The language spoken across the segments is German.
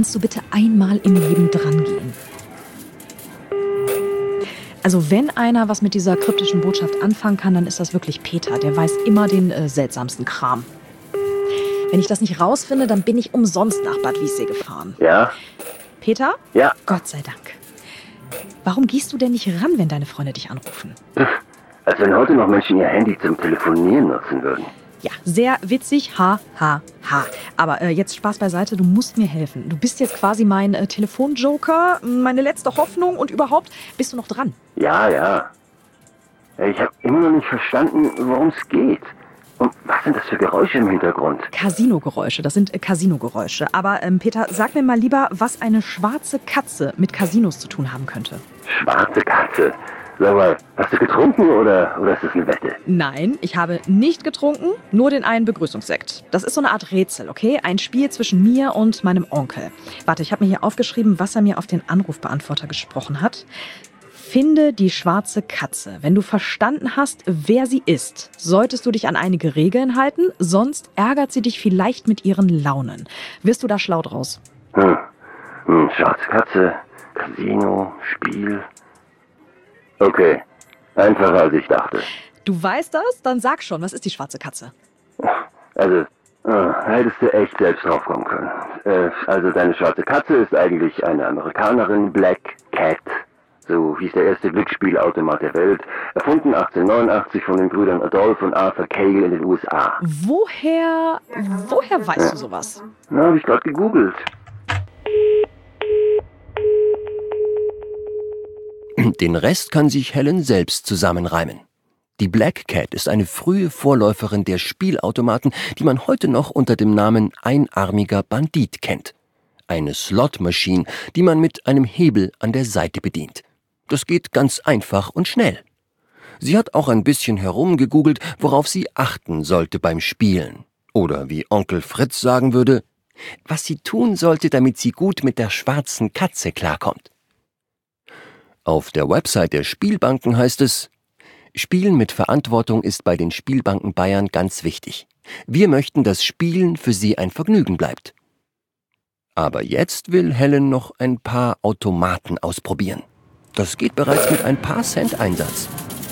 kannst du bitte einmal im Leben drangehen? Also wenn einer was mit dieser kryptischen Botschaft anfangen kann, dann ist das wirklich Peter. Der weiß immer den seltsamsten Kram. Wenn ich das nicht rausfinde, dann bin ich umsonst nach Bad Wiessee gefahren. Ja? Peter? Ja. Gott sei Dank. Warum gehst du denn nicht ran, wenn deine Freunde dich anrufen? Als wenn heute noch Menschen ihr Handy zum Telefonieren nutzen würden. Ja, sehr witzig, ha, ha, ha. Aber jetzt Spaß beiseite, du musst mir helfen. Du bist jetzt quasi mein Telefonjoker, meine letzte Hoffnung und überhaupt, bist du noch dran? Ja. Ich habe immer noch nicht verstanden, worum es geht. Und was sind das für Geräusche im Hintergrund? Casino-Geräusche, das sind Casino-Geräusche. Aber Peter, sag mir mal lieber, was eine schwarze Katze mit Casinos zu tun haben könnte. Schwarze Katze? Sag mal, hast du getrunken oder ist das eine Wette? Nein, ich habe nicht getrunken, nur den einen Begrüßungssekt. Das ist so eine Art Rätsel, okay? Ein Spiel zwischen mir und meinem Onkel. Warte, ich habe mir hier aufgeschrieben, was er mir auf den Anrufbeantworter gesprochen hat. Finde die schwarze Katze. Wenn du verstanden hast, wer sie ist, solltest du dich an einige Regeln halten, sonst ärgert sie dich vielleicht mit ihren Launen. Wirst du da schlau draus? Schwarze Katze, Casino, Spiel. Okay, einfacher als ich dachte. Du weißt das? Dann sag schon, was ist die schwarze Katze? Also, hättest du echt selbst drauf kommen können. Also deine schwarze Katze ist eigentlich eine Amerikanerin, Black Cat. So hieß der erste Glücksspielautomat der Welt, erfunden 1889 von den Brüdern Adolph und Arthur Cagle in den USA. Woher weißt du sowas? Na, hab ich gerade gegoogelt. Den Rest kann sich Helen selbst zusammenreimen. Die Black Cat ist eine frühe Vorläuferin der Spielautomaten, die man heute noch unter dem Namen einarmiger Bandit kennt. Eine Slot-Maschine, die man mit einem Hebel an der Seite bedient. Das geht ganz einfach und schnell. Sie hat auch ein bisschen herumgegoogelt, worauf sie achten sollte beim Spielen. Oder wie Onkel Fritz sagen würde, was sie tun sollte, damit sie gut mit der schwarzen Katze klarkommt. Auf der Website der Spielbanken heißt es: Spielen mit Verantwortung ist bei den Spielbanken Bayern ganz wichtig. Wir möchten, dass Spielen für Sie ein Vergnügen bleibt. Aber jetzt will Helen noch ein paar Automaten ausprobieren. Das geht bereits mit ein paar Cent Einsatz.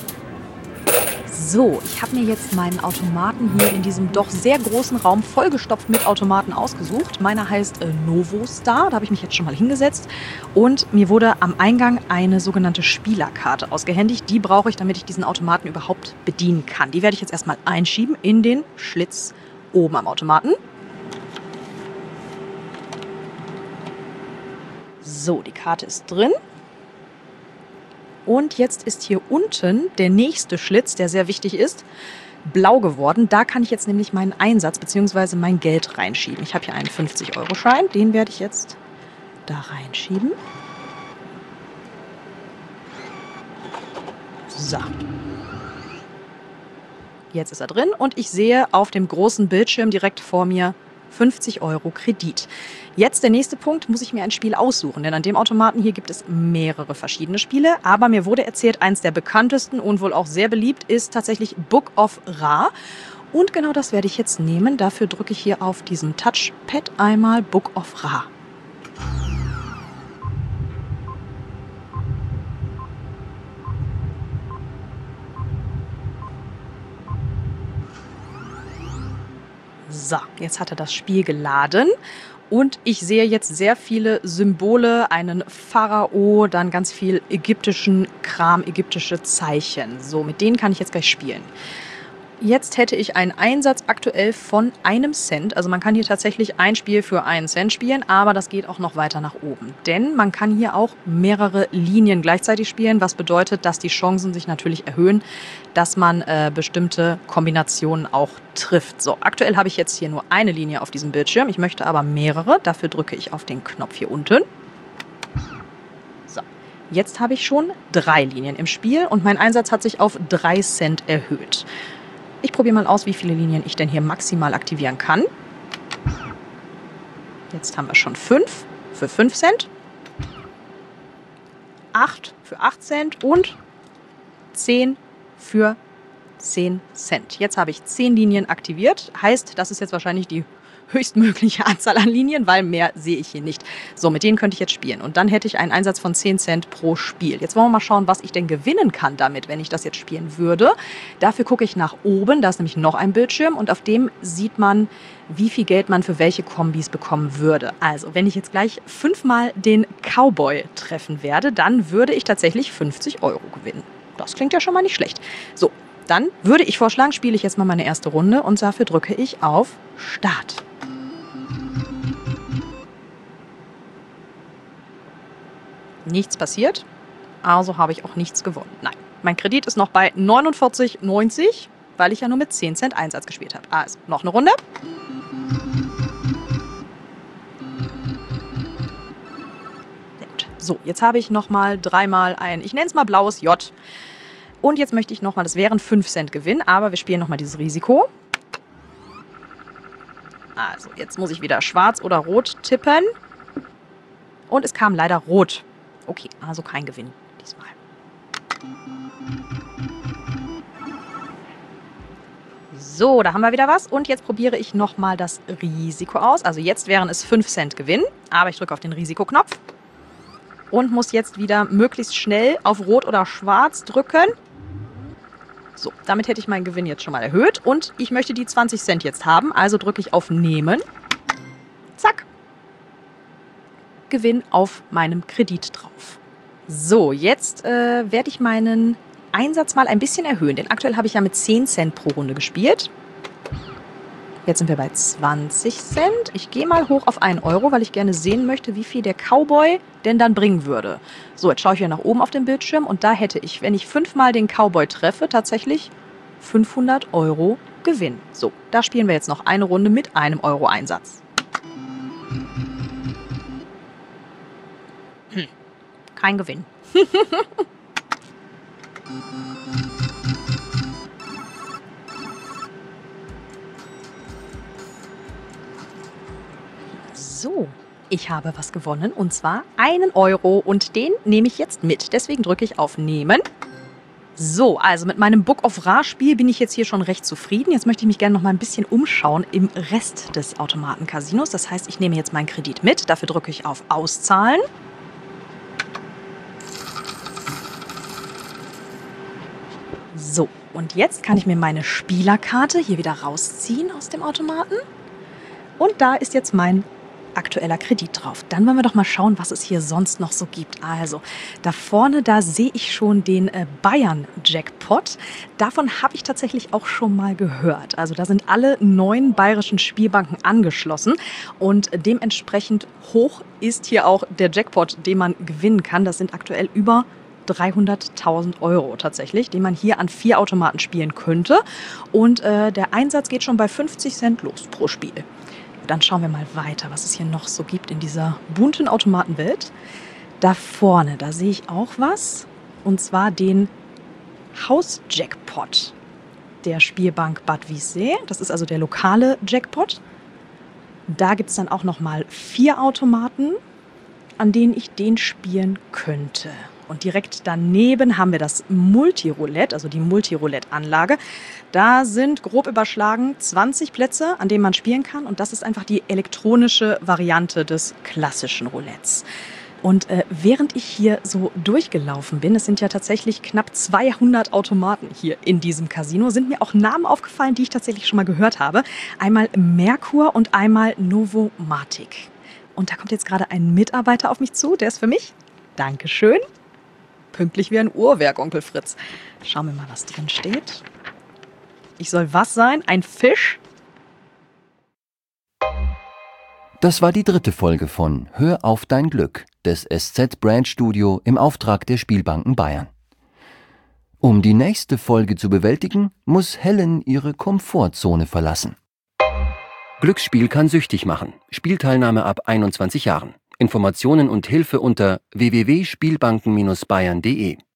So, ich habe mir jetzt meinen Automaten hier in diesem doch sehr großen Raum vollgestopft mit Automaten ausgesucht. Meiner heißt Novostar, da habe ich mich jetzt schon mal hingesetzt. Und mir wurde am Eingang eine sogenannte Spielerkarte ausgehändigt. Die brauche ich, damit ich diesen Automaten überhaupt bedienen kann. Die werde ich jetzt erstmal einschieben in den Schlitz oben am Automaten. So, die Karte ist drin. Und jetzt ist hier unten der nächste Schlitz, der sehr wichtig ist, blau geworden. Da kann ich jetzt nämlich meinen Einsatz bzw. mein Geld reinschieben. Ich habe hier einen 50-Euro-Schein, den werde ich jetzt da reinschieben. So. Jetzt ist er drin und ich sehe auf dem großen Bildschirm direkt vor mir 50 Euro Kredit. Jetzt der nächste Punkt, muss ich mir ein Spiel aussuchen, denn an dem Automaten hier gibt es mehrere verschiedene Spiele, aber mir wurde erzählt, eins der bekanntesten und wohl auch sehr beliebt ist tatsächlich Book of Ra. Und genau das werde ich jetzt nehmen. Dafür drücke ich hier auf diesem Touchpad einmal Book of Ra. So, jetzt hat er das Spiel geladen und ich sehe jetzt sehr viele Symbole, einen Pharao, dann ganz viel ägyptischen Kram, ägyptische Zeichen. So, mit denen kann ich jetzt gleich spielen. Jetzt hätte ich einen Einsatz aktuell von 1 Cent. Also man kann hier tatsächlich ein Spiel für 1 Cent spielen, aber das geht auch noch weiter nach oben. Denn man kann hier auch mehrere Linien gleichzeitig spielen, was bedeutet, dass die Chancen sich natürlich erhöhen, dass man bestimmte Kombinationen auch trifft. So, aktuell habe ich jetzt hier nur eine Linie auf diesem Bildschirm. Ich möchte aber mehrere. Dafür drücke ich auf den Knopf hier unten. So, jetzt habe ich schon 3 Linien im Spiel und mein Einsatz hat sich auf 3 Cent erhöht. Ich probiere mal aus, wie viele Linien ich denn hier maximal aktivieren kann. Jetzt haben wir schon 5 für 5 Cent, 8 für 8 Cent und 10 für 10 Cent. Jetzt habe ich 10 Linien aktiviert. Heißt, das ist jetzt wahrscheinlich die höchstmögliche Anzahl an Linien, weil mehr sehe ich hier nicht. So, mit denen könnte ich jetzt spielen. Und dann hätte ich einen Einsatz von 10 Cent pro Spiel. Jetzt wollen wir mal schauen, was ich denn gewinnen kann damit, wenn ich das jetzt spielen würde. Dafür gucke ich nach oben. Da ist nämlich noch ein Bildschirm und auf dem sieht man, wie viel Geld man für welche Kombis bekommen würde. Also, wenn ich jetzt gleich 5-mal den Cowboy treffen werde, dann würde ich tatsächlich 50 € gewinnen. Das klingt ja schon mal nicht schlecht. So, dann würde ich vorschlagen, spiele ich jetzt mal meine erste Runde und dafür drücke ich auf Start. Nichts passiert, also habe ich auch nichts gewonnen. Nein, mein Kredit ist noch bei 49,90, weil ich ja nur mit 10 Cent Einsatz gespielt habe. Also, noch eine Runde. Sehr gut. So, jetzt habe ich nochmal 3-mal ein, ich nenne es mal blaues J. Und jetzt möchte ich nochmal, das wären 5 Cent Gewinn, aber wir spielen nochmal dieses Risiko. Also, jetzt muss ich wieder schwarz oder rot tippen. Und es kam leider rot. Okay, also kein Gewinn diesmal. So, da haben wir wieder was. Und jetzt probiere ich nochmal das Risiko aus. Also jetzt wären es 5 Cent Gewinn, aber ich drücke auf den Risikoknopf. Und muss jetzt wieder möglichst schnell auf Rot oder Schwarz drücken. So, damit hätte ich meinen Gewinn jetzt schon mal erhöht. Und ich möchte die 20 Cent jetzt haben, also drücke ich auf Nehmen. Zack. Gewinn auf meinem Kredit drauf. So, jetzt werde ich meinen Einsatz mal ein bisschen erhöhen. Denn aktuell habe ich ja mit 10 Cent pro Runde gespielt. Jetzt sind wir bei 20 Cent. Ich gehe mal hoch auf 1 €, weil ich gerne sehen möchte, wie viel der Cowboy denn dann bringen würde. So, jetzt schaue ich wieder nach oben auf den Bildschirm und da hätte ich, wenn ich 5-mal den Cowboy treffe, tatsächlich 500 € Gewinn. So, da spielen wir jetzt noch eine Runde mit 1 € Einsatz. Kein Gewinn. So, ich habe was gewonnen und zwar 1 € und den nehme ich jetzt mit. Deswegen drücke ich auf Nehmen. So, also mit meinem Book of Ra Spiel bin ich jetzt hier schon recht zufrieden. Jetzt möchte ich mich gerne noch mal ein bisschen umschauen im Rest des Automaten-Casinos. Das heißt, ich nehme jetzt meinen Kredit mit. Dafür drücke ich auf Auszahlen. So, und jetzt kann ich mir meine Spielerkarte hier wieder rausziehen aus dem Automaten. Und da ist jetzt mein aktueller Kredit drauf. Dann wollen wir doch mal schauen, was es hier sonst noch so gibt. Also, da vorne, da sehe ich schon den Bayern-Jackpot. Davon habe ich tatsächlich auch schon mal gehört. Also, da sind alle 9 bayerischen Spielbanken angeschlossen und dementsprechend hoch ist hier auch der Jackpot, den man gewinnen kann. Das sind aktuell über 300.000 € tatsächlich, den man hier an 4 Automaten spielen könnte. Und der Einsatz geht schon bei 50 Cent los pro Spiel. Dann schauen wir mal weiter, was es hier noch so gibt in dieser bunten Automatenwelt. Da vorne, da sehe ich auch was. Und zwar den Haus-Jackpot der Spielbank Bad Wiessee. Das ist also der lokale Jackpot. Da gibt es dann auch nochmal 4 Automaten, an denen ich den spielen könnte. Und direkt daneben haben wir das Multiroulette, also die Multiroulette-Anlage. Da sind grob überschlagen 20 Plätze, an denen man spielen kann. Und das ist einfach die elektronische Variante des klassischen Roulettes. Und während ich hier so durchgelaufen bin, es sind ja tatsächlich knapp 200 Automaten hier in diesem Casino, sind mir auch Namen aufgefallen, die ich tatsächlich schon mal gehört habe. Einmal Merkur und einmal Novomatic. Und da kommt jetzt gerade ein Mitarbeiter auf mich zu, der ist für mich. Dankeschön. Pünktlich wie ein Uhrwerk, Onkel Fritz. Schauen wir mal, was drin steht. Ich soll was sein? Ein Fisch? Das war die 3. Folge von Hör auf dein Glück des SZ Brand Studio im Auftrag der Spielbanken Bayern. Um die nächste Folge zu bewältigen, muss Helen ihre Komfortzone verlassen. Glücksspiel kann süchtig machen. Spielteilnahme ab 21 Jahren. Informationen und Hilfe unter www.spielbanken-bayern.de